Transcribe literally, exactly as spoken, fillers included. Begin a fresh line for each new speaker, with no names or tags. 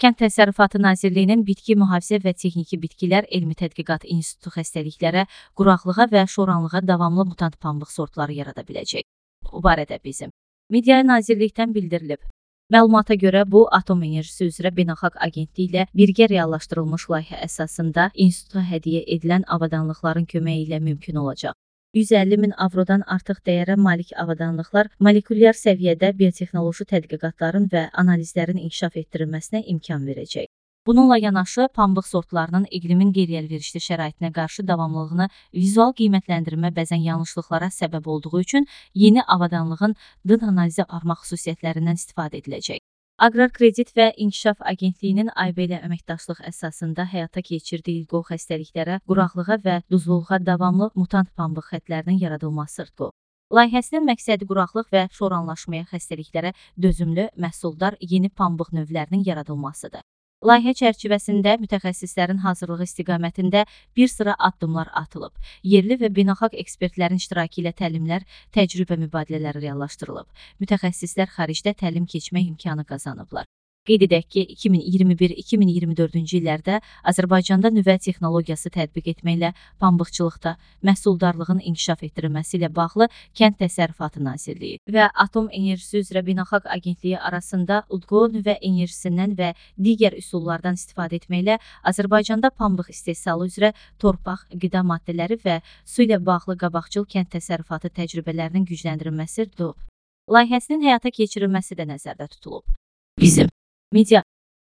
Kənd Təsərrüfatı Nazirliyinin Bitki Mühafizə və Texniki Bitkilər Elmi Tədqiqat İnstitutu xəstəliklərə, quraqlığa və şoranlığa davamlı mutant pambıq sortları yarada biləcək. Bu barədə bizim Media Nazirlikdən bildirilib. Məlumata görə bu, Atom Enerjisi üzrə Beynəlxalq Agentliklə birgə reallaşdırılmış layihə əsasında instituta hədiyyə edilən avadanlıqların köməyi ilə mümkün olacaq. yüz əlli min avrodan artıq dəyərə malik avadanlıqlar molekulyar səviyyədə biotexnoloji tədqiqatların və analizlərin inkişaf etdirilməsinə imkan verəcək. Bununla yanaşı, pambıq sortlarının iqlimin qeyri-əlverişli şəraitinə qarşı davamlılığını vizual qiymətləndirmə bəzən yanlışlıqlara səbəb olduğu üçün yeni avadanlığın D N A analizi aparmaq xüsusiyyətlərindən istifadə ediləcək. Aqrar Kredit və İnkişaf Agentliyinin A Y B ilə əməkdaşlıq əsasında həyata keçirdiyi ilqo xəstəliklərə, quraqlığa və duzluluğa davamlı mutant pambıq xətlərinin yaradılmasıdır. Layihəsinin məqsədi quraqlıq və şoranlaşmaya xəstəliklərə dözümlü, məhsuldar yeni pambıq növlərinin yaradılmasıdır. Layihə çərçivəsində mütəxəssislərin hazırlığı istiqamətində bir sıra addımlar atılıb. Yerli və beynəlxalq ekspertlərin iştirakı ilə təlimlər, təcrübə mübadilələri reallaşdırılıb. Mütəxəssislər xaricdə təlim keçmək imkanı qazanıblar. Qeyd edək ki, iki min iyirmi bir iki min iyirmi dördüncü illərdə Azərbaycanda nüvə texnologiyası tətbiq etməklə pambıqçılıqda məhsuldarlığın inkişaf etdirilməsi ilə bağlı Kənd Təsərrüfatı Nazirliyi və Atom Enerjisi üzrə Beynəlxalq Agentliyi arasında udqu nüvə enerjisindən və digər üsullardan istifadə etməklə Azərbaycanda pambıq istehsalı üzrə torpaq, qida maddələri və su ilə bağlı qabaqcıl kənd təsərrüfatı təcrübələrinin gücləndirilməsidir. Layihəsinin həyata keçirilməsi də nəzərdə tutulub. Bizim Media